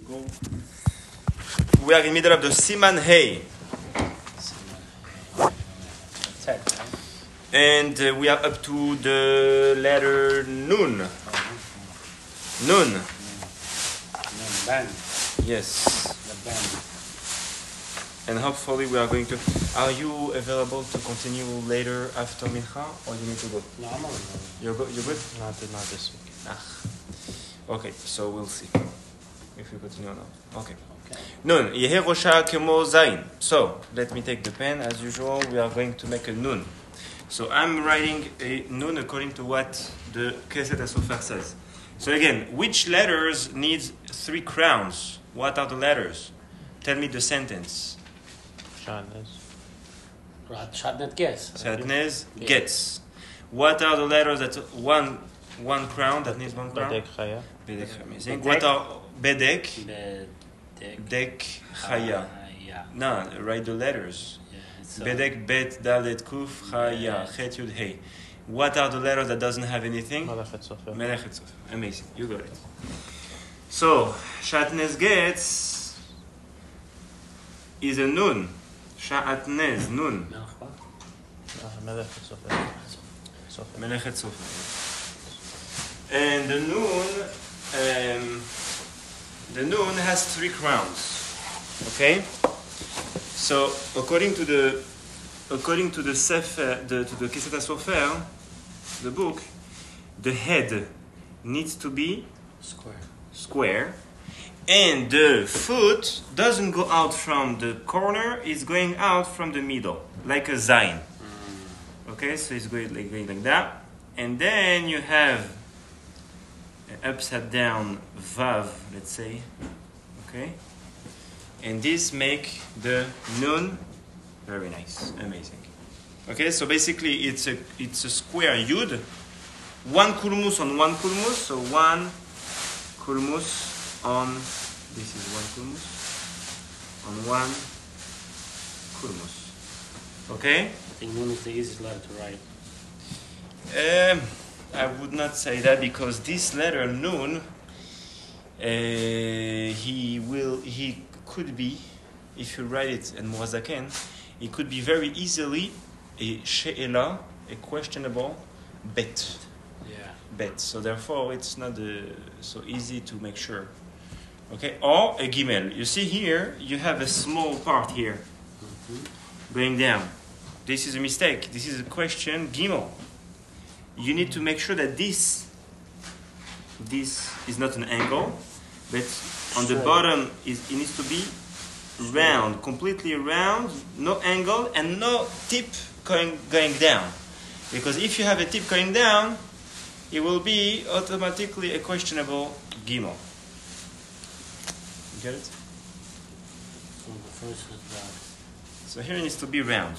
go. We are in the middle of the Siman Hey. And we are up to the letter Nun. Nun. Ben. Yes. The Ben. And hopefully we are going to... Are you available to continue later after Mincha? Or you need to go? No, I'm already. You're good? Not this week. Okay, so we'll see. If you continue or not. Okay. Okay. Nun. Yehe Rosha Kemo Zayin. So, let me take the pen. As usual, we are going to make a Nun. So I'm writing a Nun according to what the Keset HaSofer says. So again, which letters need 3 crowns? What are the letters? Tell me the sentence. Shadnet gets. Shatnez gets. What are the letters that one crown that needs 1 crown? Bedek Chaya. Bedek. Amazing. Bedek. What are Bedek? Bedek. Dek Chaya. Yeah. No, write the letters. Yeah. It's, Bedek Bet Dalet Kuf Chaya Chet Yud Hey. What are the letters that doesn't have anything? Malachet Sofer. Melechet Sofer. Amazing. You got it. So, Shatnez gets is a Nun. Shatnez, Nun. Malachet Sofer. Sofer. Melechet Sofer. And the Nun has 3 crowns. Okay? So, according to the Sefer, to the Keset HaSofer, the book, the head needs to be square, and the foot doesn't go out from the corner, it's going out from the middle, like a Zayin. Okay, so it's going like that. And then you have an upside down Vav, let's say. Okay? And this make the Nun very nice, amazing. Okay, so basically it's a square Yud, 1 kulmus on 1 kulmus, so 1 kulmus on, this is 1 kulmus, on 1 kulmus. Okay? I think Nun is the easiest letter to write. I would not say that because this letter Nun, he could be, if you write it in Moazaken, it could be very easily a she'ela, a questionable bet. Yeah. Bet. So therefore, it's not so easy to make sure. Okay? Or a gimel. You see here, you have a small part here going down. This is a mistake. This is a question gimel. You need to make sure that this is not an angle, but on the bottom it needs to be round, completely round, no angle, and no tip going down. Because if you have a tip going down, it will be automatically a questionable gimel. You get it? So the first is that. So here it needs to be round.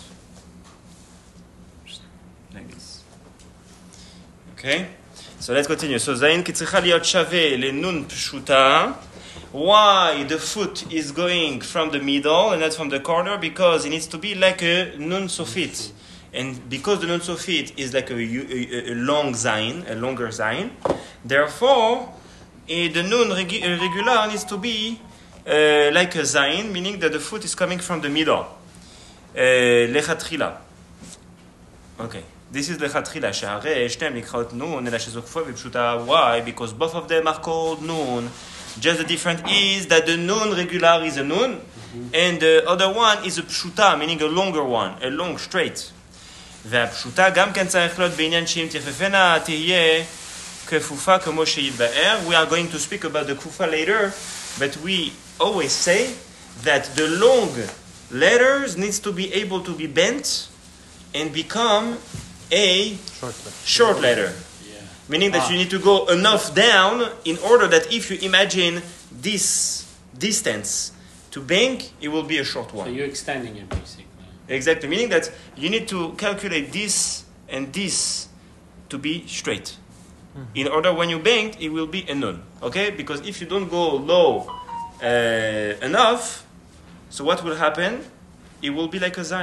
Like this. Okay? So let's continue. So Zayin ki tzricha liot shaveh lenun pshuta. Why the foot is going from the middle and not from the corner? Because it needs to be like a nun sofit. And because the nun sofit is like a long zayin, a longer zayin, therefore the nun regular needs to be like a zayin, meaning that the foot is coming from the middle. Lechatchila. Okay. This is lechatchila. She'arei shtem nikrat nun ela shezokfo v'pshuta. Why? Because both of them are called nun. Just the difference is that the nun regular is a nun, and the other one is a pshuta, meaning a longer one, a long straight. והפשוטה גם כן צריך להיות בעניין שאם תכפנה תהיה כפופה כמו שיתבאר. We are going to speak about the kufa later, but we always say that the long letters needs to be able to be bent and become a short letter. Meaning that you need to go enough down in order that if you imagine this distance to bank, it will be a short one. So you're extending it basically. Exactly. Meaning that you need to calculate this and this to be straight. In order when you bank, it will be a nun. Okay? Because if you don't go low enough, so what will happen? It will be like a zayin.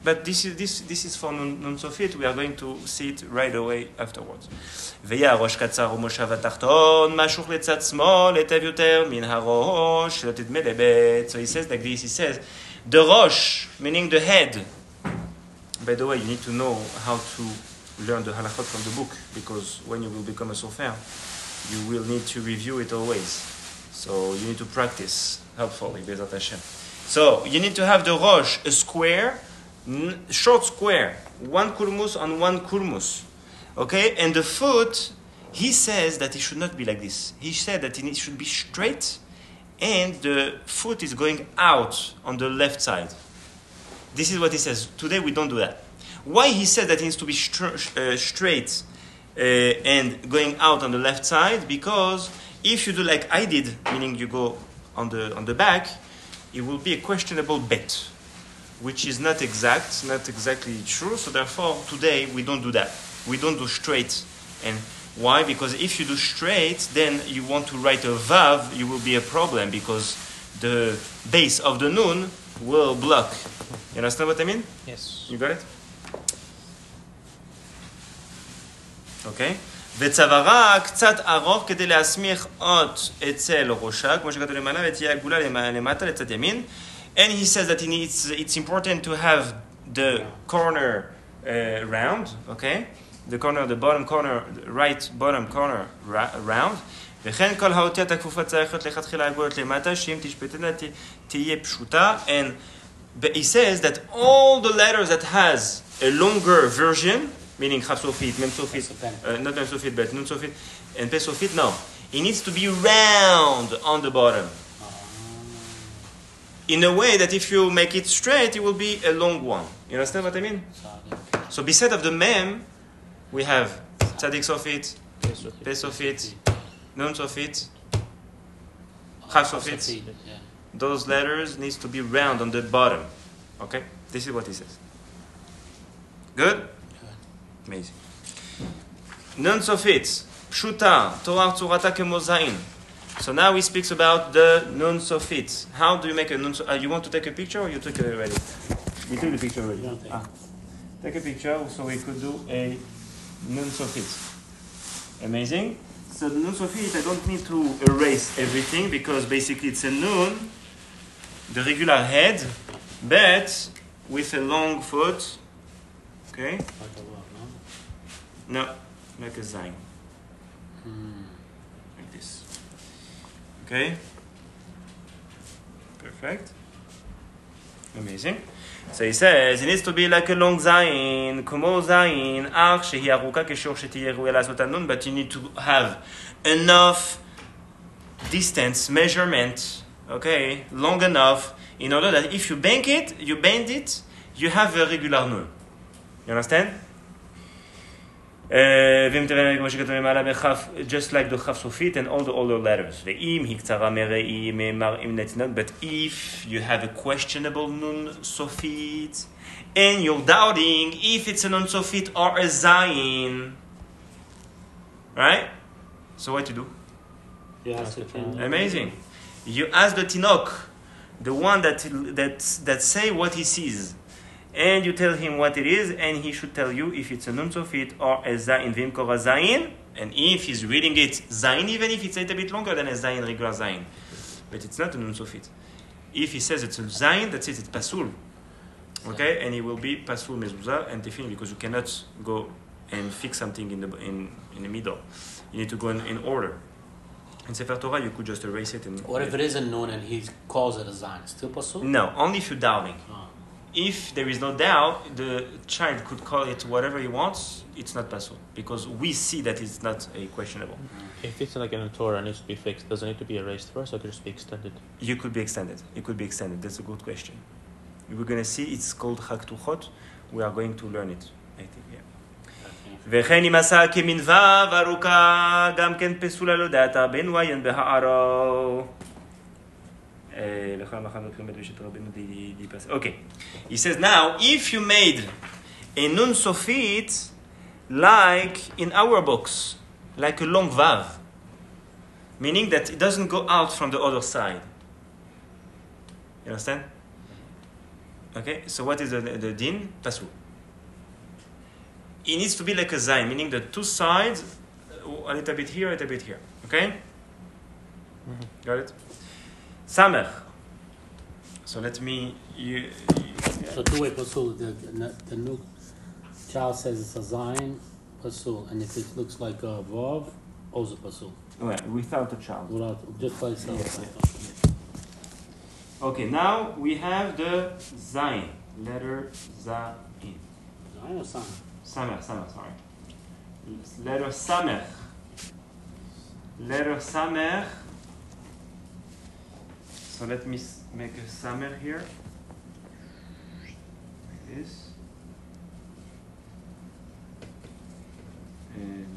but this is for nun sofit. We are going to see it right away afterwards. והיה ראש קצר ומושב התחתון, משוך לצד שמאל, היטב יותר מן הראש, שלא תדמה לבית. So he says like this, he says, the rosh, meaning the head. By the way, you need to know how to learn the halachot from the book, because when you will become a sofer, you will need to review it always. So you need to practice, helpfully, Bezat Hashem. So you need to have the rosh, a square, short square, one kulmus on one kulmus. Okay? And the foot, he says that it should not be like this. He said that it should be straight, and the foot is going out on the left side. This is what he says. Today we don't do that. Why he said that it needs to be straight and going out on the left side? Because if you do like I did, meaning you go on the back, it will be a questionable bet, which is not exact, not exactly true. So therefore, today we don't do that. We don't do straight. And why? Because if you do straight, then you want to write a vav, it will be a problem because the base of the nun will block. You understand what I mean? Yes. You got it? אוקיי? וצווארה קצת ארוך כדי להסמיך אות אצל ראשה, כמו שכתוב למעלה, ותהיה עגולה למטה לצד ימין. And he says that it's important to have the corner round, okay? The corner, the bottom corner, right bottom corner round. וכן כל האותיות הכפופות צריכות לכתחילה עגולות למטה, שאם תשפטנה תהיה פשוטה. And he says that all the letters that has a longer version, meaning Chaf Sofit, Mem Sofit, not Mem Sofit, but Nun Sofit, and Pe Sofit, no. It needs to be round on the bottom. In a way that if you make it straight, it will be a long one. You understand what I mean? So beside of the Mem, we have Tzadik Sofit, Pe Sofit, Nun Sofit, Chaf Sofit. Those letters needs to be round on the bottom. Okay? This is what he says. Good? Amazing. Nun Sofit, Pshuta, Torah Tzurata Kemo Zayin. So now he speaks about the Nun Sofit. How do you make a Nun Sofit? You want to take a picture or you took it already? We took the picture already. Take a picture so we could do a Nun Sofit. Amazing. So the Nun Sofit, I don't need to erase everything because basically it's a Nun, the regular head, but with a long foot. Okay? No, like a Zayin. Like this. Okay? Perfect. Amazing. So he says, it needs to be like a long Zayin, כמו Zayin, אך שהיא ארוכה כשור שתהיה ראויה לעשות הנון, but you need to have enough distance, measurement, okay, long enough, in order that if you bend it, you have a regular nun. You understand? Just like the Chaf Sofit and all the other letters. But if you have a questionable Nun Sofit and you're doubting if it's a Nun Sofit or a Zayin, right? So what you do? You ask the Amazing. You ask the Tinok, the one that say what he sees. And you tell him what it is, and he should tell you if it's a Nun Sofit or a Zayin, Vim Kora Zayin, and if he's reading it Zayin, even if it's a little bit longer than a Zayin, regular Zayin. But it's not a Nun Sofit. If he says it's a Zayin, that's it, it's Pasul. Okay? And it will be Pasul Mezuzah and Tefillin, because you cannot go and fix something in the middle. You need to go in order. In Sefer Torah, you could just erase it. What if it is a Nun and he calls it a Zayin? Still Pasul? No, only if you're doubting. Oh. If there is no doubt, the child could call it whatever he wants, it's not pasul. Because we see that it's not a questionable. If it's like in a Torah, it needs to be fixed. Does it need to be erased first or could it just be extended? You could be extended. It could be extended. That's a good question. We're going to see. It's called Chak Tuchot. We are going to learn it, I think, yeah. וכן אם עשה כמנבב ארוכה, גם כן פסולה לא דעתה, בין ויין בהערו. Okay, he says now if you made a Nun Sofit like in our books, like a long Vav, meaning that it doesn't go out from the other side. You understand? Okay, so what is the din? Pasul. It needs to be like a zayin, meaning the two sides, a little bit here, a little bit here. Okay? Got it? Samech. So let me. So two-way pasul. The new child says it's a zayin pasul, and if it looks like a vav, also pasul. Right, without a child. Without just by itself. Yes. Okay, now we have the zayin, letter zayin. Zayin or san? Samech, sorry. Letter samech. Letter samech. So let me make a samech here. Like this. And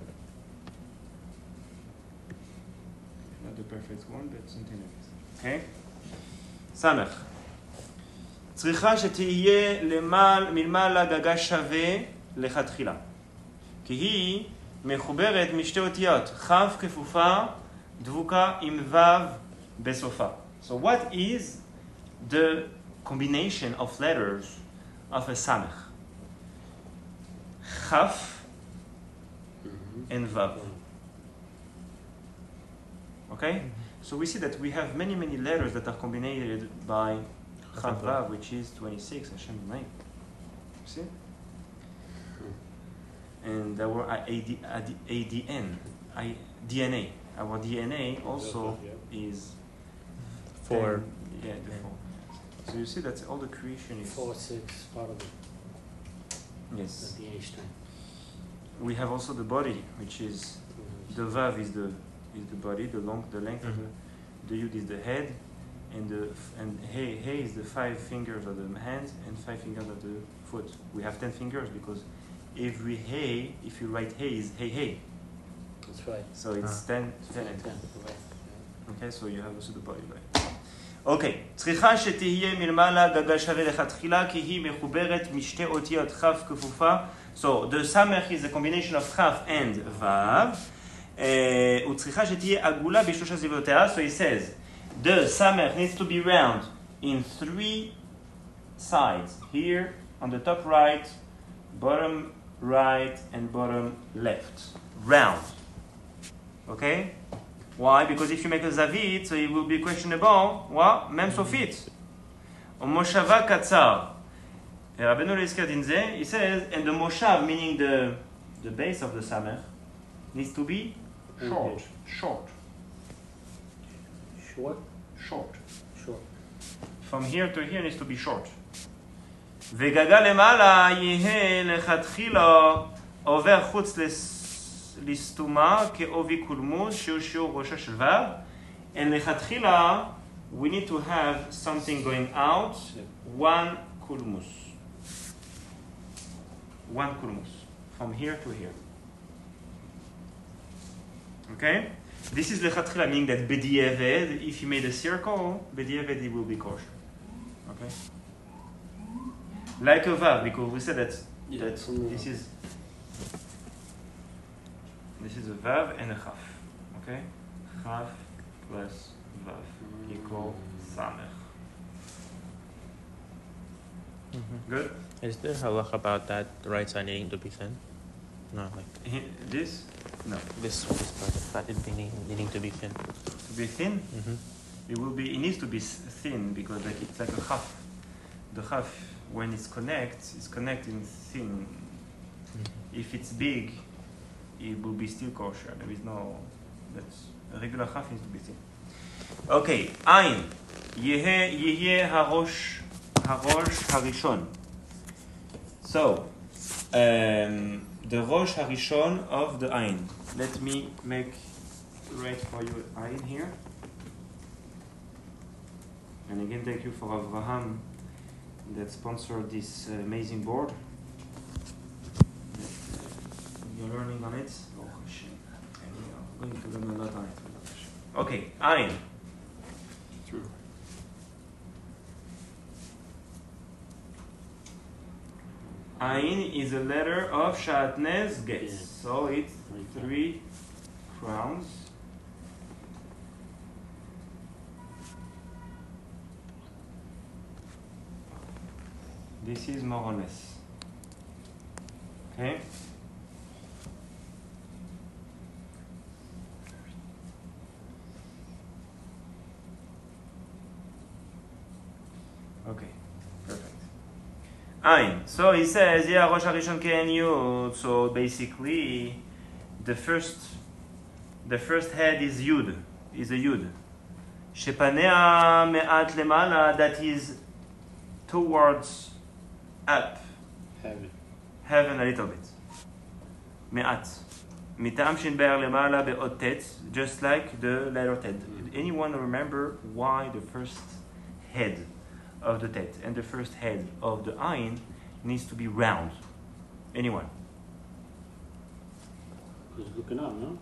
not the perfect one, but something like this. Okay? סמך. צריכה שתהיה מלמעלה גגה שווה לכתחילה. כי היא מחוברת משתי אותיות, כף כפופה, דבוקה עם ו' בסופה. So what is the combination of letters of a סמך? כף and ו'. Okay? So we see that we have many letters that are combined by Chav Vav, which is 26, Hashem's name. See? And our DNA. Our DNA also is 4. 10, yeah, the 4. So you see that all the creation is 4, 6, part of it. Yes. The age time. We have also the body, which is the Vav is the body, the length of the Yud is the head, and Hey is the 5 fingers of the hands and 5 fingers of the foot. We have 10 fingers because every Hey, if you write Hey, is Hey. That's right. So it's 10 10. and 10. Right. Okay, so you have also the body, right? Okay, צריכה שתהיה מלמעלה גגה שווה לכתחילה כי היא מחוברת משתי אותיות כף כפופה. So the samech is a combination of כף and vav. וצריכה שתהיה עגולה בשלושה זיוותיה. So he says, the samech needs to be round in 3 sides. Here, on the top right, bottom right, and bottom left. Round. Okay? Why? Because if you make a zavit, so it will be questionable. What? Mem sofit. Moshava katzar. Rabbeinu Lezker Dinze, he says, and the moshav, meaning the base of the samech, needs to be short. Short. Short? Short. Short. From here to here needs to be short. וגגה למעלה יהיה לכתחילה עובר חוץ לסתומה כעובי קולמוס שהוא שיעור ראשה של ו'. And לכתחילה we need to have something going out, 1 קולמוס. 1 קולמוס. From here to here. Okay? This is לכתחילה, meaning that b'di'eved, if you made a circle, b'di'eved it will be kosher. Okay? Like a vav, because we said that this is a vav and a chaf. Okay? Chaf plus vav equal samech. Good? Is there halach about that right side needing to be thin? No, like This? No. this part is needing to be thin. To be thin? Mm-hmm. It needs to be thin because it's like a chaf. The chaf, when it's connecting thin. Mm-hmm. If it's big, it will be still kosher. There is no, that's a regular chaf needs to be thin. Okay, ayin. Yeh harosh harishon. So, the rosh harishon of the ayin. Let me write for you ayin here. And again, thank you for Avraham that sponsored this amazing board. You're learning on it. Oh, Hashem. I'm going to learn a lot on it. Okay, ayin. True. Ayin is a letter of Shatnez Getz. Yeah. So it's 3 crowns. This is more or less. Okay? Okay, perfect. Ayin. So he says, yeah, Rosh Harishon Ke'en Yud. So basically, the first head is Yud, is a Yud. Shepanea me'at lemala, that is towards up, heaven a little bit. Me'at. Mitam shin be'er lemala be'ot tet, just like the letter tet. Anyone remember why the first head of the tet and the first head of the ayin needs to be round? Anyone? Who's looking up, no?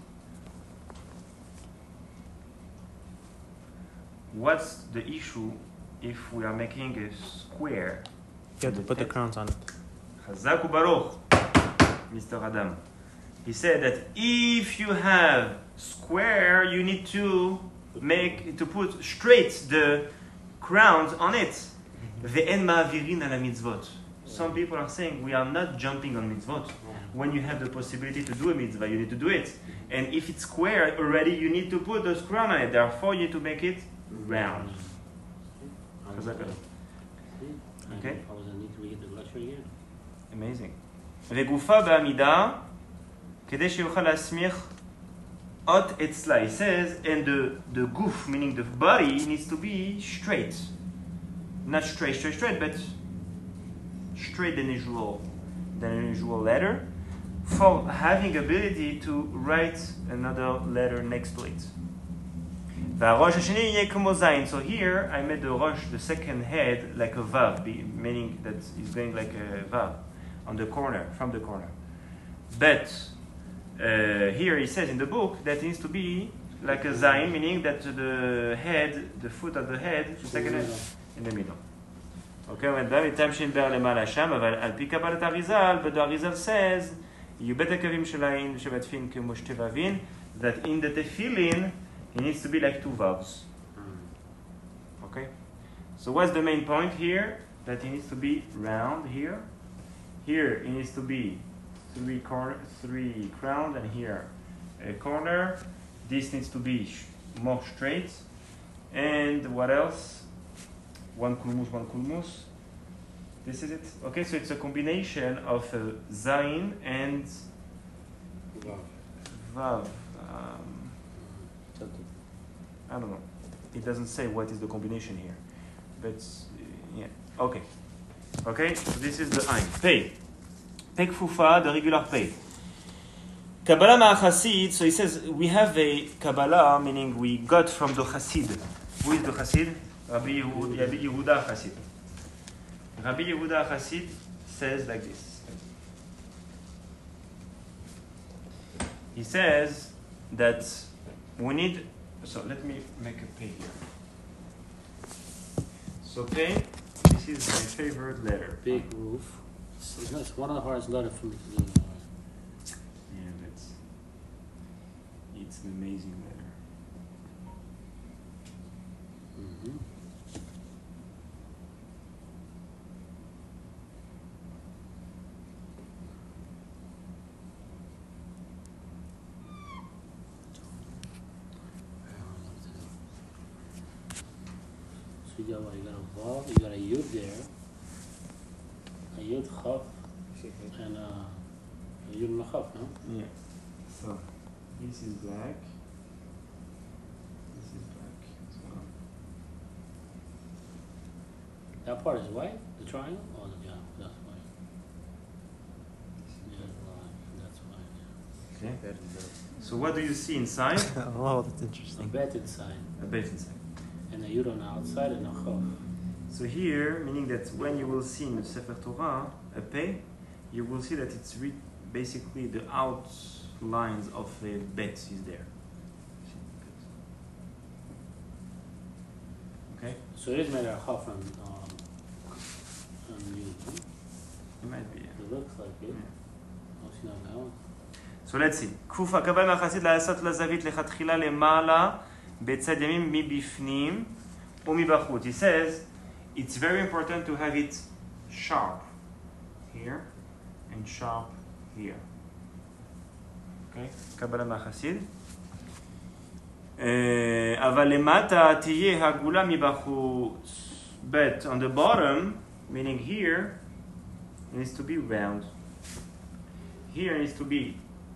What's the issue if we are making a square? You have to put the crowns on it. Chazak u'baruch, Mr. Adam. He said that if you have square, you need to put straight the crowns on it. Ve'en ma'avirin ala mitzvot. Some people are saying we are not jumping on mitzvot. When you have the possibility to do a mitzvah, you need to do it. And if it's square already, you need to put those crowns on it. Therefore, you need to make it round. Okay? I was need to read the lecture again. Amazing. וגופה בעמידה, כדי שיוכל להסמיך ot etzla. He says, and the goof, meaning the body, needs to be straight. Not straight, but straight than usual letter, for having ability to write another letter next to it. והראש השני יהיה כמו זין. So here I made the rosh, the second head, like a vav, meaning that it's going like a vav on the corner, from the corner. But here he says in the book that it needs to be like a zayin, meaning that the head, the foot of the head, the second head, in the middle. Okay, when David Tamshin Ber Lemala Sham, אבל על פי קבלת אריזל, בדו אריזל says, יהיו בית הקווים של העין ושבתפין כמו שתי ווין, that in the tefillin, it needs to be like two vowels. Okay? So what's the main point here? That it needs to be round here. Here it needs to be three crowned, and here a corner. This needs to be more straight. And what else? One kulmus. This is it. Okay, so it's a combination of zayin and vav. I don't know. It doesn't say what is the combination here. But, yeah. Okay. Okay, so this is the ayin. Pei. Pei kfufa, the regular pei. Kabbalah ma'achasid, so he says, we have a Kabbalah, meaning we got from the Chassid. Who is the Chassid? Rabbi Yehuda Chassid. Rabbi Yehuda Chassid says like this. He says that we need, so let me make a pei here. So pei, this is my favorite letter. Big roof. It's one of the hardest letters for me to do. Yeah, it's an amazing letter. Mm-hmm. So you got what? You got a vav, you got a yud there, a yud chaf, and a yud and a chaf, no? Yeah. So this is black. This is black as well. That part is white, the triangle, or the jump? That's white. Yeah, that's white. Okay. So what do you see inside? Oh, that's A interesting. bet inside, A bet inside. and a yud on the outside, and a chaf. So here, meaning that when you will see in the Sefer Torah a pei, you will see that it's basically the outlines of a bet is there. Okay? So it is made out of chaf and yud, huh? It might be. It looks like it. Yeah. Oh, see now that one. So let's see. כפוף הכוון מהחסיד לעשות לזווית לכתחילה למעלה בצד ימין מבפנים ומבחוץ. He says it's very important to have it sharp here and sharp here. Okay? קבלה מהחסיד. אבל למטה תהיה הגולה מבחוץ. But on the bottom, meaning here, it needs to be round. Here it needs to be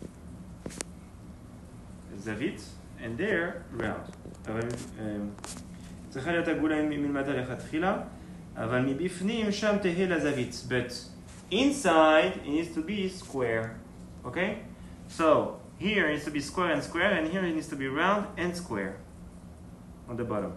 זווית, and there round. אבל צריכה להיות הגולה מלמטה לכתחילה, אבל מבפנים שם תהיה לה זווית. But inside it needs to be square. Okay? So here it needs to be square, and here it needs to be round and square on the bottom.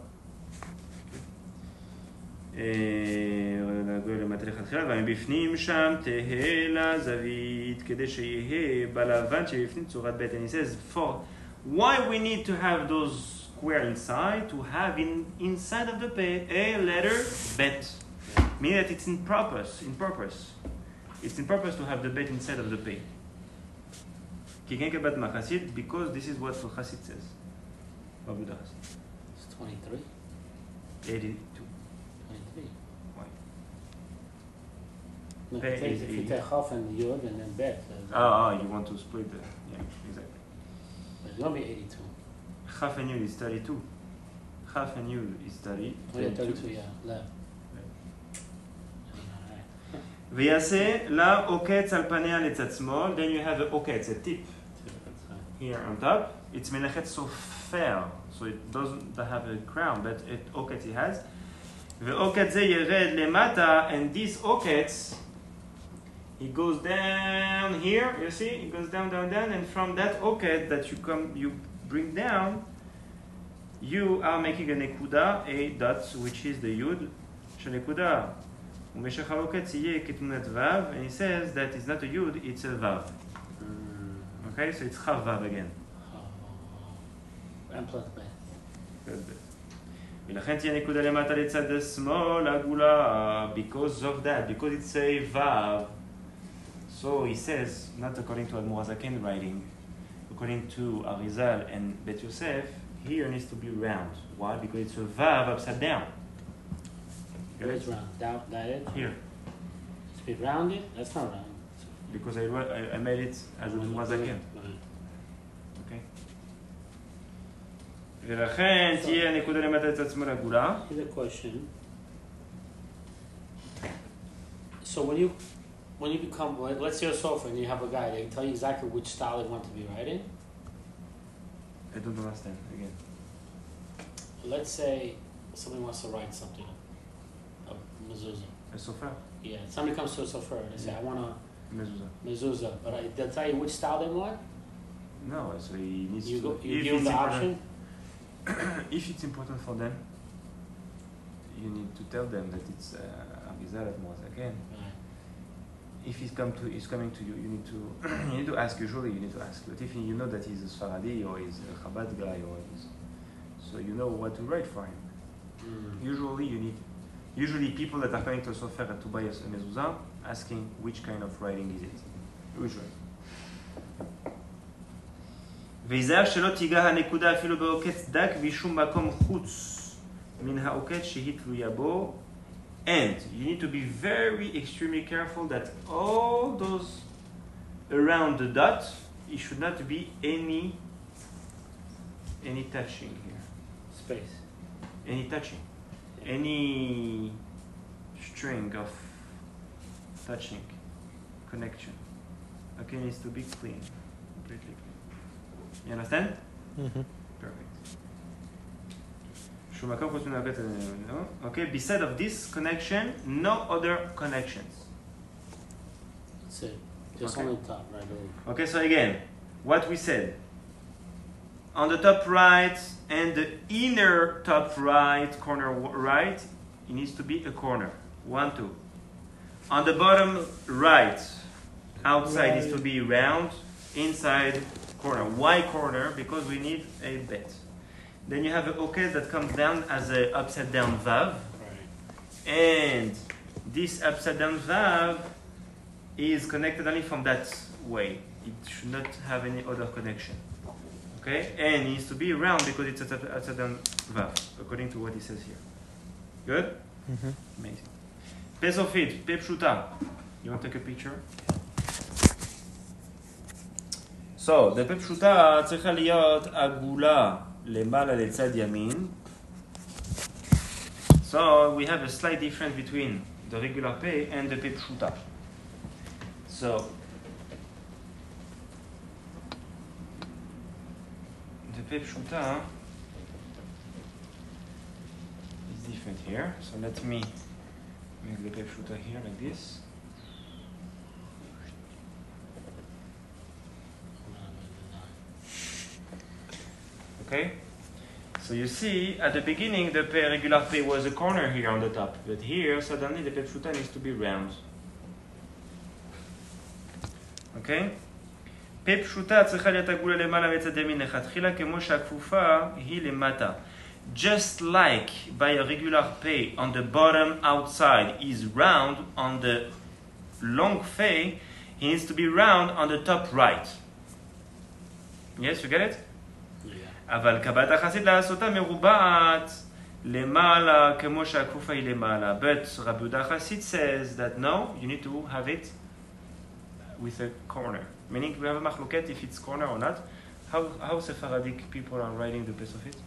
ומבפנים שם תהיה לה זווית כדי שיהיה בלבן שבפנים צורת ב'. And he says, for why we need to have those square inside, to have inside of the pay a letter bet, meaning that it's in purpose. It's in purpose to have the bet inside of the pay. כי כן כבת מהחסיד, because this is what חסיד says. בעבודה חסיד. It's 23. 82. 23. Why? No, Pay if is you 80. take half and yod and then bet. You want to split the, yeah, exactly. It's going to be 82. Half and yud is 32. Half and yud is 30. Oh, yeah, 32, yeah. Left. ויעשה לה עוקץ על פניה לצד שמאל, then you have a עוקץ, a tip here on top. It's מלאכת סופר, so it doesn't have a crown, but it עוקץ it has. ועוקץ זה ירד למטה, and this עוקץ, it goes down here, you see, it goes down, and from that עוקץ that you bring down, you are making a נקודה, a dot, which is the yud של נקודה. ומשך העוקץ יהיה כתמונת ו', and he says that it's not a yud, it's a vav. Okay, so it's chav vav again. And plus bet. ולכן תהיה נקודה למטה לצד השמאל עגולה, because of that, because it's a vav. So he says, not according to Admor HaZaken writing, according to Arizal and Bet Yosef, here needs to be round. Why? Because it's a vav upside down. Where is round? Down that edge? Here. To be rounded? That's not round. Because I made it as Admor HaZaken. Okay. ולכן תהיה נקודה למטה לצד שמאל עגולה. Here's a question. So when you become, let's say a sofa and you have a guy, they tell you exactly which style they want to be writing. I don't understand again. Let's say somebody wants to write something, a mezuzah. A sofa? Yeah, somebody comes to a sofa and they say, I want a Mezuzah. mezuzah, but they'll tell you which style they want. No, so he needs You to. give them the option. If it's important for them, you need to tell them that it's Arizal at Moazaken. Right. If he's coming to you, you need to ask. Usually, you need to ask. But if you know that he's a Sfaradi or he's a Chabad guy so you know what to write for him. Usually people that are coming to a sofer to buy a mezuzah, asking which kind of writing is it. Usually. ויזהר שלא תיגע הנקודה אפילו בעוקץ דק משום מקום חוץ מן העוקץ שהיא תלויה בו. And you need to be very extremely careful that all those around the dot, it should not be any touching here. Space. Any touching. Any string of touching connection. Okay, it needs to be clean. Completely clean. You understand? Mm-hmm. Perfect. Okay, beside of this connection, no other connections. That's it. Just Okay. on the top, right? Okay, so again, what we said. On the top right and the inner top right, corner right, it needs to be a corner. 1, 2. On the bottom right, outside needs to be round, inside corner. Why corner? Because we need a bet. Then you have an okez that comes down as an upside down vav. Right. And this upside down vav is connected only from that way. It should not have any other connection. Okay? And it needs to be round because it's an upside down vav, according to what he says here. Good? Mm-hmm. Amazing. Pesofit, Pepshuta. You want to take a picture? So, the Pepshuta צריכה להיות עגולה למעלה לצד ימין. So, we have a slight difference between the regular pay and the Pepshuta. So, the Pepshuta is different here. So, let me make the Pepshuta here like this. Okay? So you see, at the beginning, the regular pay was a corner here on the top. But here, suddenly, the Pepshuta needs to be round. Okay? Pepshuta צריכה להיות עגולה למעלה מצד ימין לכתחילה, כמו שהכפופה היא למטה. Just like by a regular pay on the bottom outside is round on the long pay, it needs to be round on the top right. Yes, you get it? אבל קבלת החסיד לעשותה מרובעת למעלה כמו שהכפופה היא למעלה. But Rabbi Yehuda Chassid says that no, you need to have it with a corner. Meaning we have a machloket if it's corner or not. How Sephardic people are writing the Pesofit?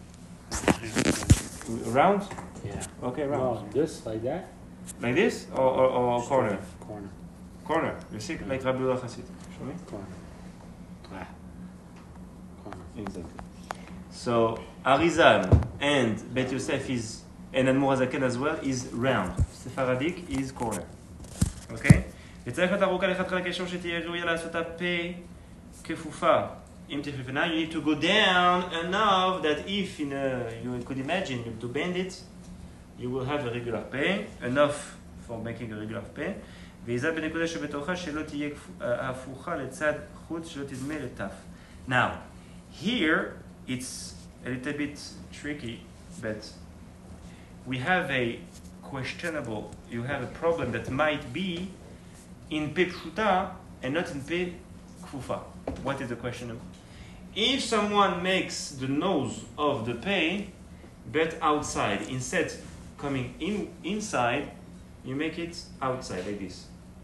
Round? Yeah. Okay, round. Well, this, like that? Like this? Or corner? Corner. Corner. You see, like Rabbi Yehuda Chassid. Show me. Corner. Ah. Corner. Exactly. So Arizal and Bet Yosef is, and Admor HaZaken as well, is round. Sephardic is corner. Okay? וצריך להיות ארוכה לכתחילה כשם שתהיה ראויה לעשותה פה כפופה. אם תחליפנה, you need to go down enough that if you could imagine you to bend it, you will have a regular pay, enough for making a regular pay. ויזל בנקודה שבתוכה שלא תהיה הפוכה לצד חוץ שלא תדמה לתף. Now, here it's a little bit tricky, but we have a questionable, you have a problem that might be in Pe Pshuta and not in Pe Kfufa. What is the question? If someone makes the nose of the Pe, but outside, instead coming inside, you make it outside like this.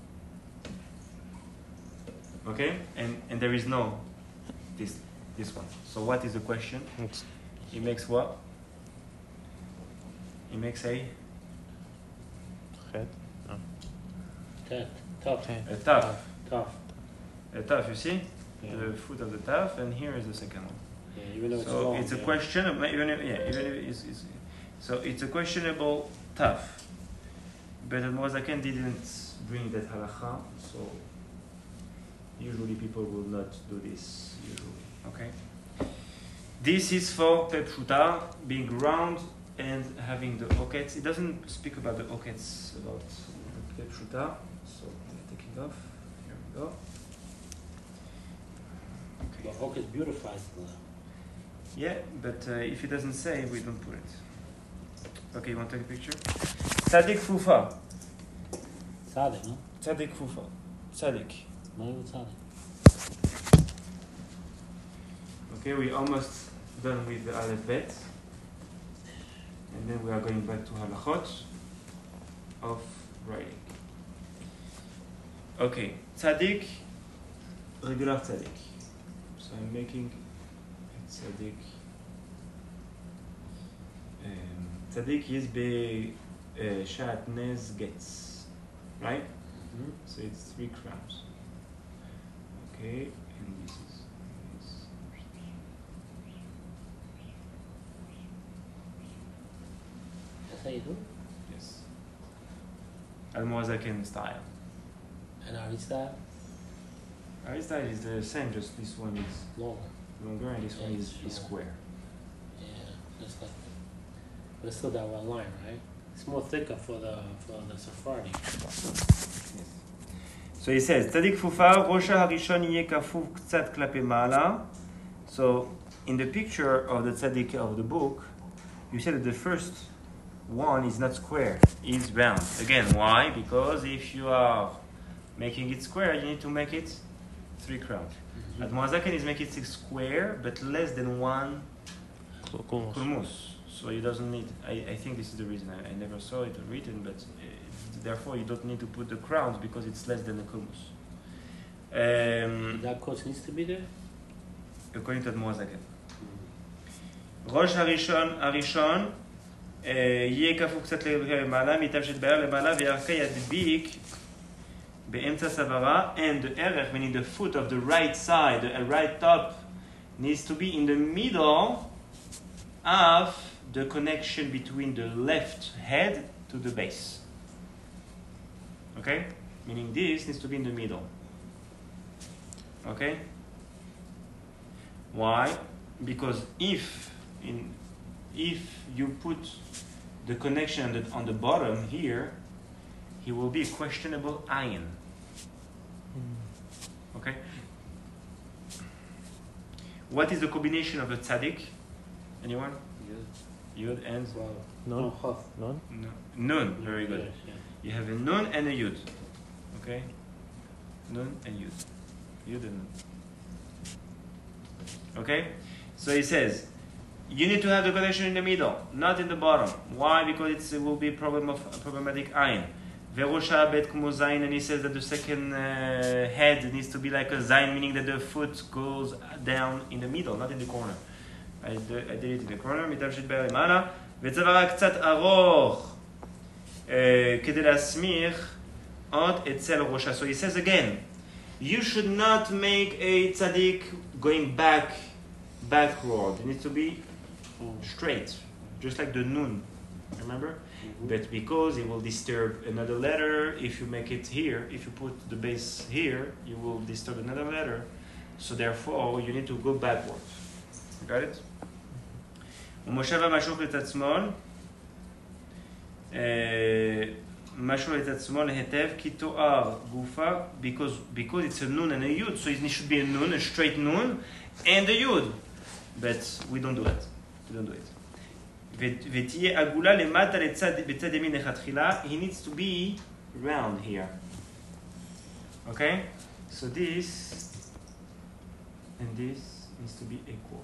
Okay? And there is no this one. So what is the question? He makes what? He makes a head. No. Tough. a taf. Tough. A taf, you see? Yeah. The foot of the taf, and here is the second one. Yeah, even though it's So long, it's a yeah. question of even if it's so it's a questionable taf. But Admor HaZaken didn't bring that halacha, so usually people will not do this usually. Okay. This is for Pe Pshuta, being round and having the okets. It doesn't speak about the okets about the Pe Pshuta, so I'm taking off. Here we go. The hook is beautified. Yeah, but if it doesn't say, we don't put it. Okay, you want to take a picture? Tzadik Fufa. Tzaddik, no? Tzadik Fufa. Tzadik. Not even tzaddik. Okay, we're almost done with the Aleph Bet. And then we are going back to halachot of writing. Okay, Tzadik, regular Tzadik. So I'm making a Tzadik. Tzadik is be Shatnez Getz, right? Mm-hmm. So it's 3 crowns. Okay, and this is this. That's how you do it? Yes. Admor HaZaken style. And Ari style? Our style is the same, just this one is Longer. longer and this one Yeah, is sure. square. Yeah, just like that. But it's still that one line, right? It's more thicker for the Sephardi. Yes. So he says, Tzadik Fufa, Rosha Harishon Yeh Kafuf Ktsat Klape Ma'ala. So in the picture of the Tzadik of the book, you see that the first one is not square, it's round. Again, why? Because if you are making it square, you need to make it 3 crowns. Admor HaZaken is making it square, but less than 1 Cool. kurmus. So it doesn't need. I think this is the reason. I never saw it written, but therefore you don't need to put the crowns because it's less than the kumus. That course needs to be there? According to Admor Zaken. ראש הראשון יהיה כפוף קצת למעלה, מיטב שתבהר למעלה, וערכה ידביק באמצע סברה, and the ערך, meaning the foot of the right side, the right top, needs to be in the middle of the connection between the left head to the base. Okay? Meaning this needs to be in the middle. Okay? Why? Because if you put the connection on the bottom here, he will be a questionable ayin. Okay? What is the combination of a tzaddik? Anyone? Yud and? Nun? Chaf. Nun? No. Nun. Very good. Yes, yeah. You have a nun and a yud. Okay? Nun and yud. Yud and nun. Okay? So he says, you need to have the connection in the middle, not in the bottom. Why? Because it will be a problematic ayin. Verosha bet kumo zayin, and he says that the second head needs to be like a zayin, meaning that the foot goes down in the middle, not in the corner. I did it in the corner. מיטב שתבהר למעלה. וצווארה קצת ארוך כדי להסמיך עוד אצל ראשה. So he says again, you should not make a tzaddik going backward. It needs to be straight, just like the nun. Remember? Mm-hmm. But because it will disturb another letter, if you make it here, if you put the base here, you will disturb another letter. So therefore, you need to go backward. Got it? ומושב המשוך לצד שמאל, משוך לצד שמאל היטב, כי תואר גופה, because it's a nun and a yud, so it should be a nun, a straight nun, and a yud. But we don't do it. We don't do it. ותהיה עגולה למטה בצד ימין לכתחילה, he needs to be round here. Okay? So this and this needs to be equal.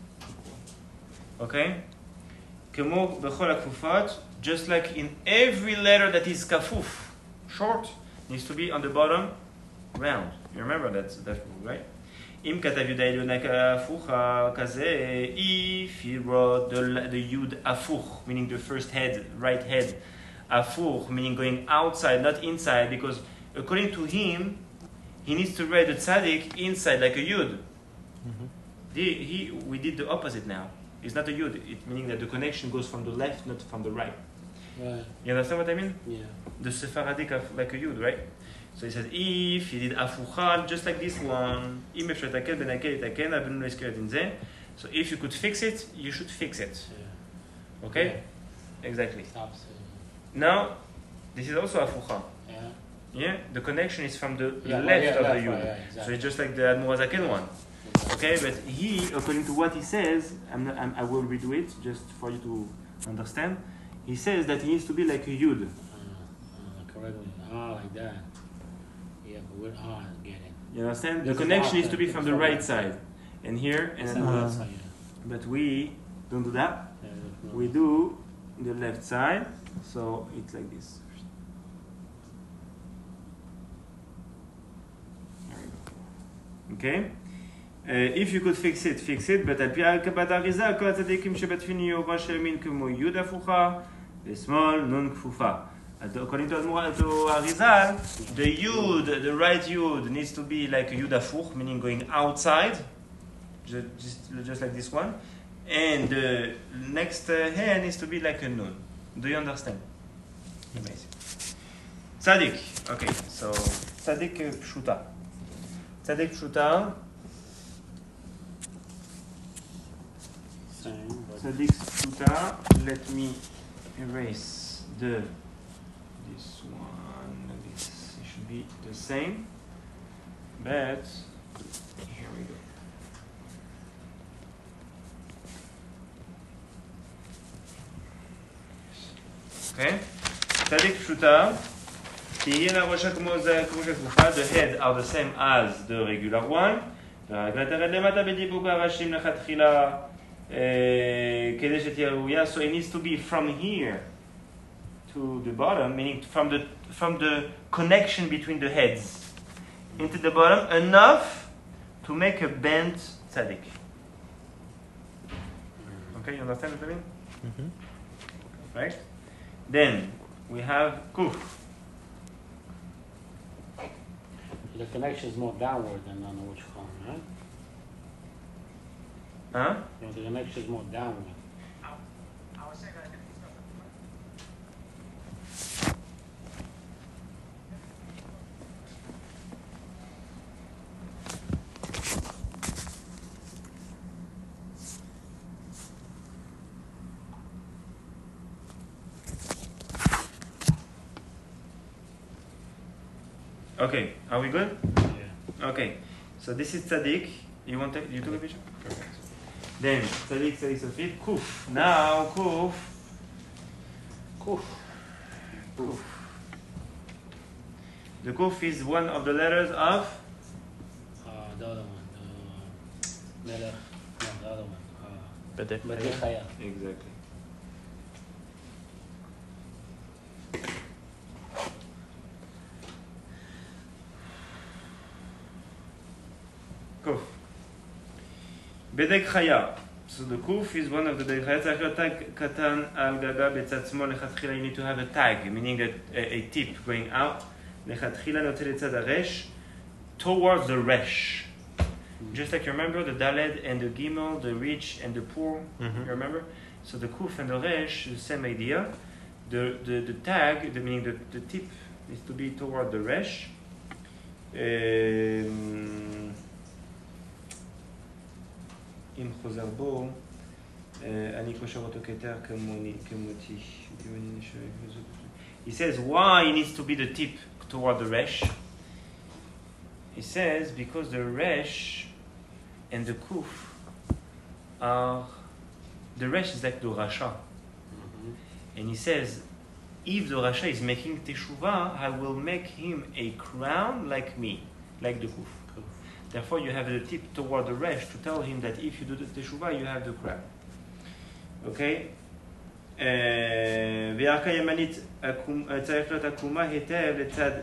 Okay? כמו בכל הכפופות, just like in every letter that is kafuf, short, needs to be on the bottom, round. You remember that rule, right? אם כתב יוד העליונה כהפוכה כזה, if he wrote the yud הפוך, meaning the first head, right head, הפוך, meaning going outside, not inside, because according to him, he needs to write the tzaddik inside like a yud. We did the opposite now. It's not a yud, meaning that the connection goes from the left, not from the right. Right. You understand what I mean? Yeah. The Sephardic like a yud, right? So he says, if he did afucha, just like this one, so if you could fix it, you should fix it. Yeah. Okay? Yeah. Exactly. Stops. Now, this is also afucha. Yeah. Yeah? The connection is from the Yeah, left of the right, yud. yeah, exactly. So it's just like the Admor Zaken one. Okay, but he, according to what he says, I will redo it just for you to understand. He says that he needs to be like a yud. Correctly. Like that. Yeah, but we're getting. You understand? This The is connection needs after, to be it's from the from right that side. And here, and It's then on that side, but we don't do that. yeah. Yeah, We do the left side, so it's like this. There we go. Okay? If you could fix it, but על פי הרכבת האריזה, כל הצדיקים שבתפין יהיו ראש ימין כמו יוד הפוכה, ושמאל נון כפופה. According to Arizal, the yud, the right yud, needs to be like a yud afuch, meaning going outside, just like this one, and the next hand needs to be like a nun. Do you understand? Amazing. Tzadik. Okay, so tzadik pshuta. Tzadik pshuta. Same, but Tzadik pshuta. Let me erase this one. This it should be the same, but here we go. Okay, tzadik pshuta. תהיה לראשה כמו שכפופה, the head are the same as the regular one. והרגלה תרד למטה בדיבוק הראשים לכתחילה, כדי שתהיה ראויה, so it needs to be from here to the bottom, meaning from the connection between the heads into the bottom, enough to make a bent tzaddik. Okay, you understand what I mean? Mm-hmm. Right? Then we have kuf. The connection is more downward than on the which column, right? Huh? You know, the connection is more downward. Okay, are we good? Yeah. Okay, so this is tzaddik. You took a picture? Perfect. Then tzaddik, Sofit, kuf. Now kuf. Kuf. Kuf. The kuf is one of the letters of The other one. Melech. No, the other one. Bedek. Bedechaya. exactly. Kuf. Bedek chaya. So the kuf is one of the bedek chaya. צריך להיות tag קטן על גגה בצד שמאל. לכתחילה you need to have a tag, meaning a tip going out. לכתחילה נוטה לצד הרש, towards the resh. Just like you remember the daled and the gimel, the rich and the poor. Mhm. You remember? So the kuf and the resh, the same idea. The tag, meaning the tip, is to be toward the resh. אם חוזר בו, אני קושר אותו כתר כמותי. He says why it needs to be the tip toward the resh. He says because the resh and the kuf are, the resh is like the rasha. Mm-hmm. And he says, if the rasha is making teshuvah, I will make him a crown like me, like the kuf. Therefore, you have the tip toward the resh to tell him that if you do the teshuvah, you have the crown. Okay? וערכה ימנית צריך להיות עקומה היטב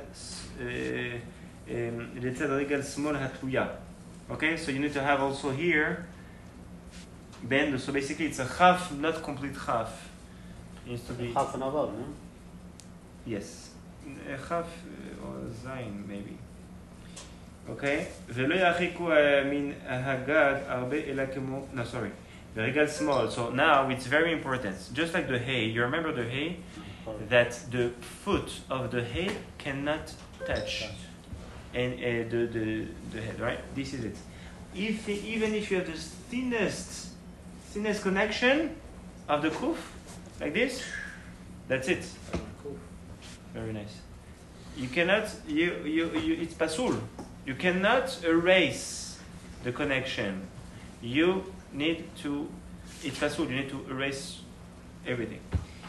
לצד רגל שמאל התלויה. Okay, so you need to have also here bend. So basically, it's a half, not complete half. It needs to be Half and above, no? yes, a half or zayin maybe. Okay, ולא ירחיקו מן הגג הרבה אלא כמו, no sorry, ברגל small. So now it's very important. Just like the hay, you remember the hay, that the foot of the hay cannot touch and the head, right? This is it. Even if you have the thinnest connection of the kuf, like this, that's it. Very nice. You cannot, it's pasul. You cannot erase the connection. You need to, it's pasul, you need to erase everything.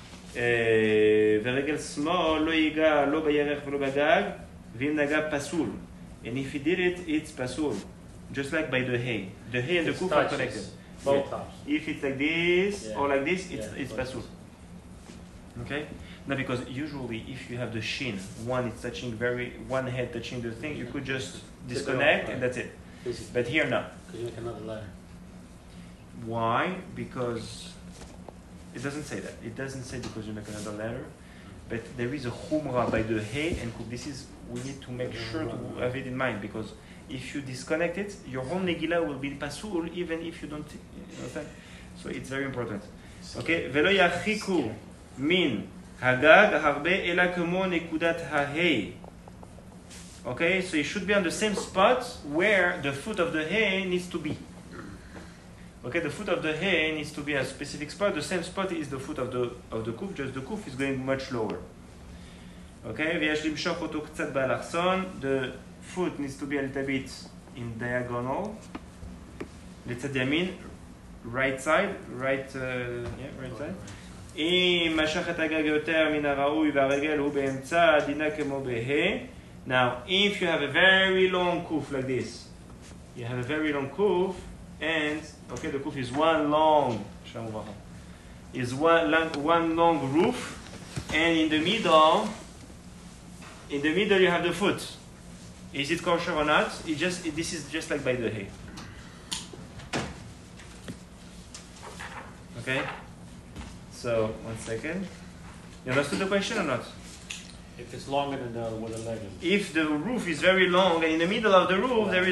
ורגל שמאל לא ייגע לא בירך ולא בגג, ואם נגע פסול. And if he did it, it's pasul. Just like by the hay. The hay and the kuf are connected. Both Yeah. tops. If it's like this Yeah. or like this, it's Yeah, pasul. Okay? Now, because usually if you have the shin, one head touching the thing, you could just disconnect and that's it. But here, no. Because you make another letter. Why? Because it doesn't say that. It doesn't say because you make another letter. But there is a chumrah by the hay and kuf. We need to make sure to have it in mind because if you disconnect it, your whole negila will be pasul even if you don't understand. So it's very important. Okay? ולא ירחיקו מן הגג הרבה אלא כמו נקודת ההי. Okay? So it should be on the same spot where the foot of the hay needs to be. Okay, the foot of the hay needs to be a specific spot. The same spot is the foot of the kuf, just the kuf is going much lower. Okay, ויש למשוך אותו קצת באלכסון. The foot needs to be a little bit in diagonal. לצד ימין, right side, right side. אם משך את הגג יותר מן הראוי והרגל הוא באמצע, דינה כמו בהי. Now, if you have a very long kuf like this, you have a very long kuf, and okay, the kuf is one long one long roof, and in the middle you have the foot. Is it kosher or not? This is just like by the hay. Okay. So 1 second. You understood the question or not? If it's longer than the where the leg is. If the roof is very long and in the middle of the roof there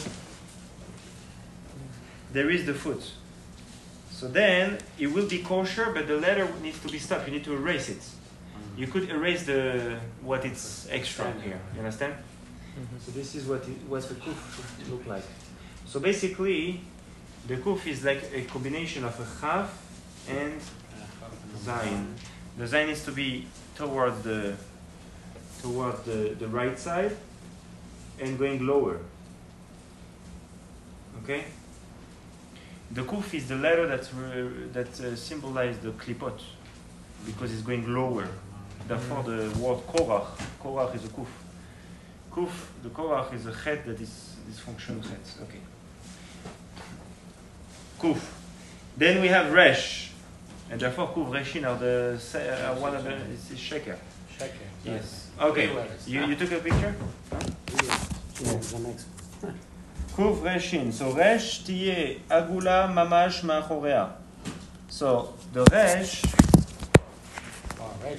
is the foot. So then it will be kosher, but the letter needs to be stopped. You need to erase it. You could erase what it's extra here. You understand? Mm-hmm. So this is what the kuf should look like. So basically, the kuf is like a combination of a chaf and zayin. The zayin needs to be toward the right side and going lower. Okay. The kuf is the letter that symbolizes the klipot because it's going lower. Therefore, the word korach is a kuf. The korach is a chet that is dysfunctional chet. Okay. Kuf. Then we have resh, and therefore kuf reshin are one of the is sheker. Sheker. Yes. Okay. You took a picture? Huh? Yeah. The next. Kuf reshin. So resh tiye agula mamash ma'achorea. So the resh. Oh, resh.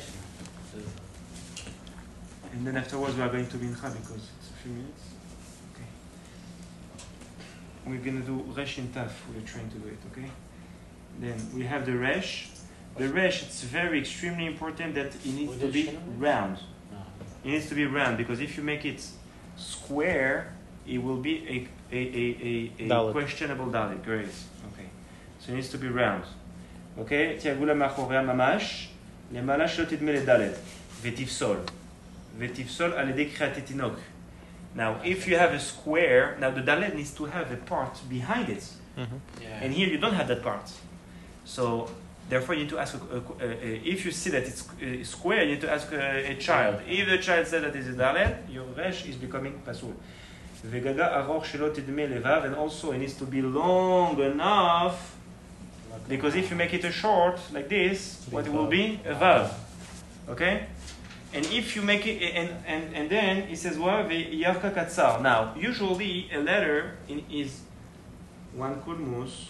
And then afterwards we are going to mincha because it's a few minutes. Okay. We're going to do resh in taf. We're trying to do it. Okay. Then we have the resh. The resh, it's very extremely important that it needs to be round. No. It needs to be round because if you make it square, it will be a Dalet. questionable dalet. Great. Okay. So it needs to be round. Okay. Tiagula machorea mamash. למעלה שלא תדמה לדלת. ותפסול. ותפסול על ידי קריאת התינוק. Now, if you have a square, now the dalet needs to have a part behind it. Mm-hmm. Yeah. And here you don't have that part. So, therefore you need to ask, if you see that it's square, you need to ask a child. If the child says that it's a dalet, your resh is becoming pasul. וגגה ארוך שלא תדמה לבב, and also it needs to be long enough, because if you make it a short, like this, what it will be? A vav. Okay? And if you make it, and then it says, yarka katsar. Now, usually a letter is one kulmus,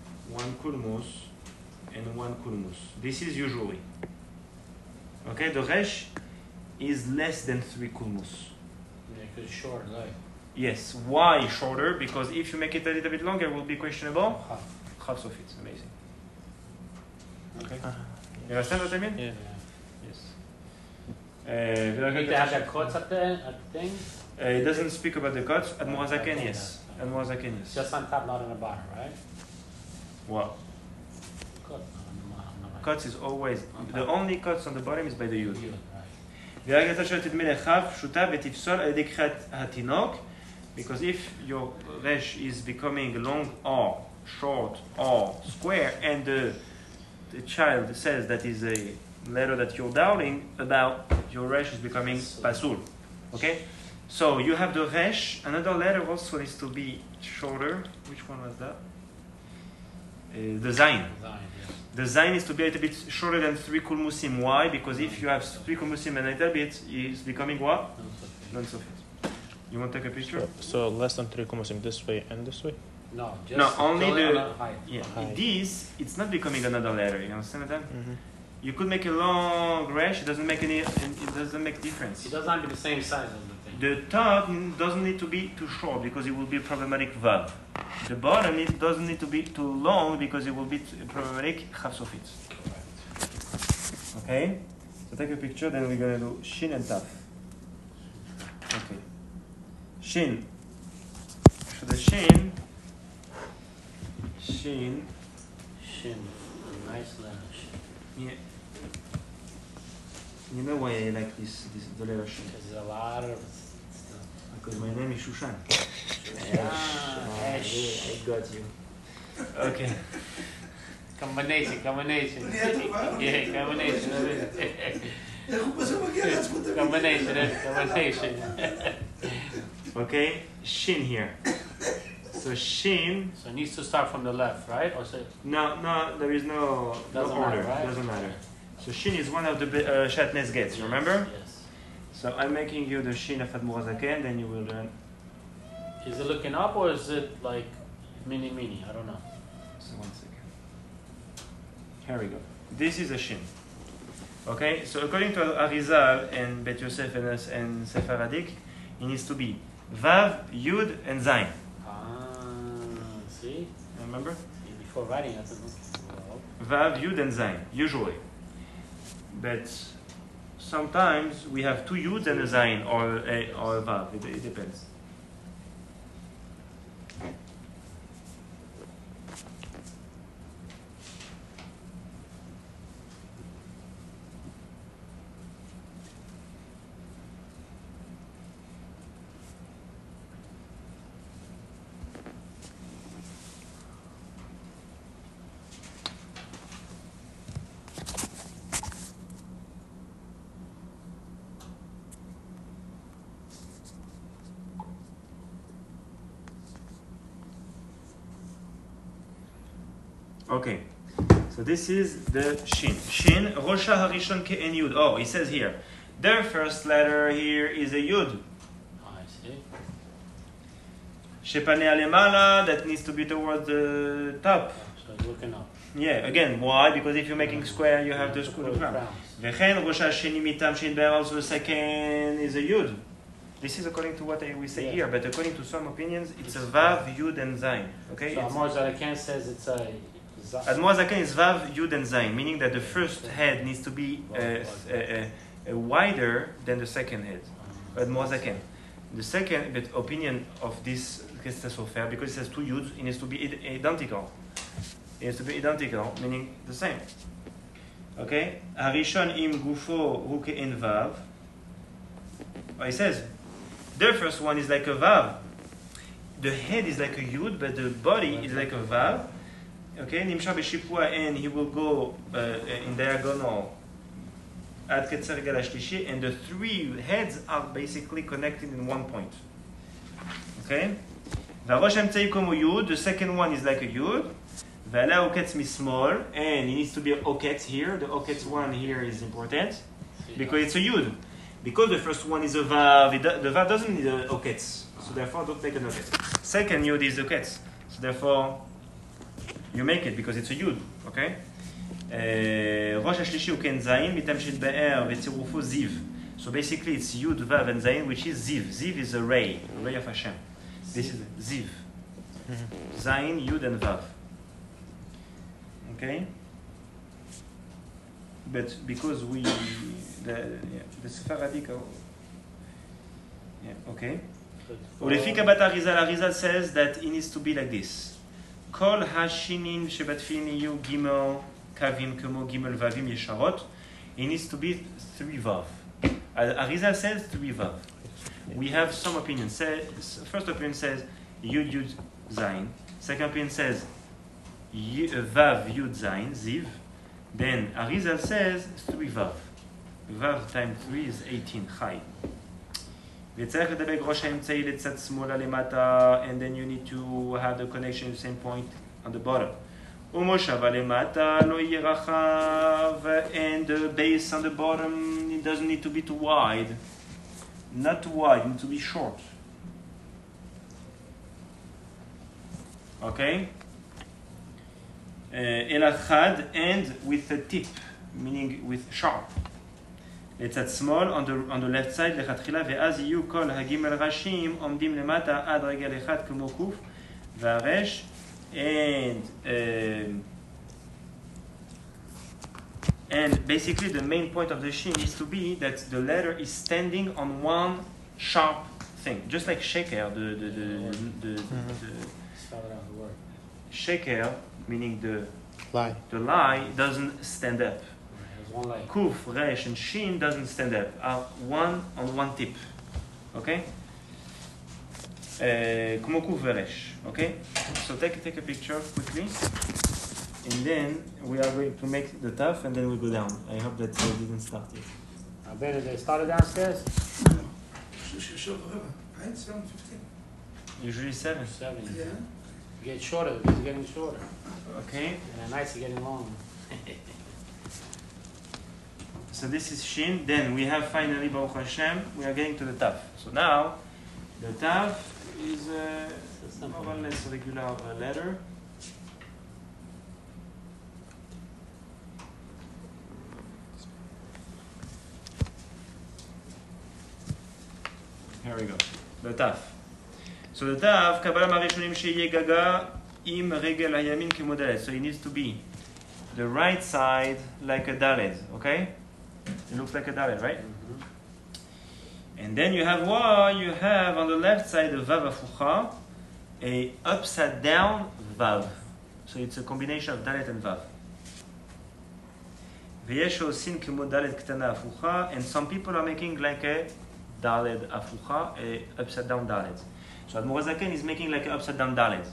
and one kulmus. This is usually. Okay, the resh is less than 3 kulmus. Yeah, because it's short, like. Yes. Why shorter? Because if you make it a little bit longer, it will be questionable. Half. Half of it. Amazing. Okay. Uh-huh. You understand what I mean? Yeah. Yes. You need to have that cuts at the thing? It doesn't speak about the cuts. Admor HaZaken, yes. Admor HaZaken, yes. Just on top, not on the bottom, right? What? Cut, not on the bottom. No, right. Cuts is always, the only cuts on the bottom is by the yud. Right. והרגתה שלא תדמה לכף פשוטה ותפסול על ידי קריאת התינוק, because if your resh is becoming long or short or square and the child says that is a letter that you're doubting about, your resh is becoming pasul. Okay? So you have the resh, another letter also needs to be shorter. Which one was that? The zayin. The zayin is to be a little bit shorter than 3 kulmusim. Why? Because if you have 3 kulmusim and a little bit, it's becoming what? Non-sofit. You want to take a picture? So less than 3 kumusim this way and this way? No, just No, only the height. yeah. Height. This it's not becoming another letter. You understand that? Mm-hmm. You could make a long resh. It doesn't make any. It doesn't make difference. It doesn't have to be the same size as the thing. The top doesn't need to be too short because it will be problematic vav. The bottom doesn't need to be too long because it will be problematic chafsofit. Okay. So take a picture. Then we're gonna do shin and taf. Okay. Shin. So the shin. Shin. Nice letter. Yeah. You know why I like this the letter shin? Because there's a lot of Because my name is Shushan. Ash. I got you. Okay. Combination. Yeah, combination. Combination. Okay. Shin here. So shin. So it needs to start from the left, right? Or say No, there is no Doesn't order. matter, right? Doesn't matter. So shin is one of the Shatnez gates. You remember? Yes. So I'm making you the shin of Admor Zaken, then you will learn. Is it looking up or is it like mini? I don't know. So 1 second. Here we go. This is a shin. Okay. So according to Arizal and Bet Yosef and Sephardic, it needs to be Vav, Yud, and Zayin. See? Remember? Before writing, I said, well, Vav, Yud, and Zayin, usually. But sometimes we have 2 Yuds and a Zayin, or a Vav. It depends. Okay, so this is the shin. Shin, Rosha Harishon Ke'en Yud. Oh, it says here, their first letter here is a Yud. I see. Shepanei Alemala, that needs to be towards the top. So it's looking up. Yeah, again, why? Because if you're making square, you have to screw the crown. Vechen Rosha Sheni Mitam Shin Be'er, also the second is a Yud. This is according to what we say here, but according to some opinions, it's a Vav, Yud, and Zayin. Okay? So Amor Zaraken says it's a Admor Zaken is Vav, Yud, and Zayin, meaning that the first head needs to be wider than the second head. Admor Zaken. The second opinion of this Keseta Sofer, because it has 2 Yuds, it needs to be identical. It needs to be identical, meaning the same. Okay? Harishon im gufo ruke en Vav. It says, the first one is like a Vav. The head is like a Yud, but the body is like a Vav. Okay, Nimsha b'shipua, and he will go in diagonal at Ketzer Gal HaShlishi, and the 3 heads are basically connected in 1 point. Okay? V'arosh emtzei komo Yud, the second one is like a Yud. V'ala oketz mismol, and it needs to be an oketz here. The oketz one here is important because it's a Yud. Because the first one is a Vav, the Vav doesn't need an oketz, so therefore don't make an oketz. Second Yud is oketz, so therefore you make it because it's a Yud, okay? Rosh HaShlishi הוא כן זין, מטעם של באר וצירופו זיו. So basically it's Yud, Vav, and Zayin, which is Ziv. Ziv is a ray of Hashem. This is Ziv. Zayin, Yud, and Vav. Okay? But because the Sephardic, okay? ולפי קבלת Arizal says that it needs to be like this. כל השינים שבתפילין יהיו גימל קווים כמו גימל ווים ישרות. It needs to be 3 vav. Arizal says 3 vav. We have some opinions. First opinion says Yud Yud Zayin. Second opinion says Vav Yud Zayin, Ziv. Then Arizal says 3 vav. Vav times 3 is 18, Chai. וצריך לדבק ראש האמצעי לצד שמאלה למטה, and then you need to have the connection the same point on the bottom. ומושבה למטה לא יהיה רחב, and the base on the bottom, it doesn't need to be too wide. Not too wide, it needs to be short. Okay? אלא חד, and with a tip, meaning with sharp. לצד שמאל, on the left side, לכתחילה, ואז יהיו כל הגימל ראשים עומדים למטה עד רגל אחד כמו קוף, והרש, and basically the main point of the shin is to be that the letter is standing on one sharp thing, just like sheker, the sheker, meaning the lie doesn't stand up. Kuf, resh, and shin doesn't stand up. Are one on one tip. Okay? Como kuf veresh. Okay? So take a picture quickly. And then we are going to make the taf and then we'll go down. I hope that didn't start yet. I bet they started downstairs. 7:15. Usually 7. 7. Yeah. Get shorter, it's getting shorter. Okay. And the nights are getting long. So this is Shin. Then we have finally Baruch Hashem. We are getting to the Taf. So now the Taf is more or less a regular letter. Here we go. The Taf. So the Taf, Kabbalah Marishonim Sheye Gaga Im Regel Hayamin Kemodalet. So it needs to be the right side like a Dalet, okay? It looks like a Dalet, right? And then you have what? You have on the left side a Vav Afucha, a upside down Vav. So it's a combination of Dalet and Vav. V'yesh osin kemo Dalet Ktana Afucha, and some people are making like a Dalet Afucha, a upside down Dalet. So Admor HaZaken is making like an upside down Dalet.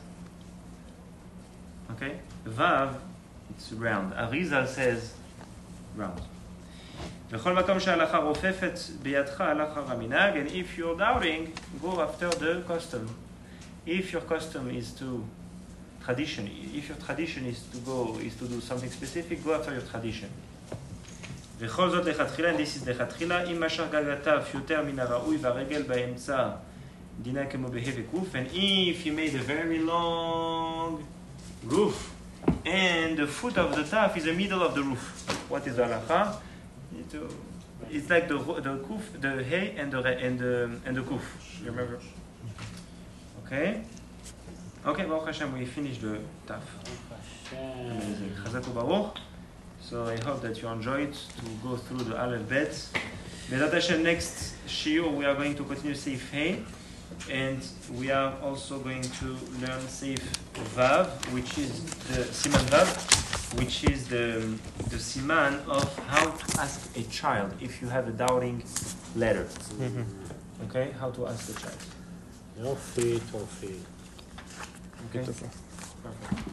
Okay? Vav, it's round. Arizal says round. וכל מקום שההלכה רופפת בידך הלך המנהג, and if you're doubting, go after the custom. If your custom is to tradition, if your tradition is to do something specific, go after your tradition. וכל זאת לכתחילה, and this is לכתחילה, אם משך גלגלתיו יותר מן הראוי והרגל באמצע דינה כמו בה' וקוף, and if you made a very long roof, and the foot of the taf is the middle of the roof, what is the halacha? It's like the kuf, the hay, and the kuf. You remember? Okay. Okay, Baruch Hashem, we finished the taf. Amazing. Chazak u'baruch. So I hope that you enjoyed to go through the Aleph Bet. Be'ezrat Hashem, next shiur we are going to continue Seif Hay, and we are also going to learn Seif Vav, which is the Siman Vav, which is the siman of how to ask a child if you have a doubting letter. Okay, how to ask the child. Tawfiq. Okay. Perfect.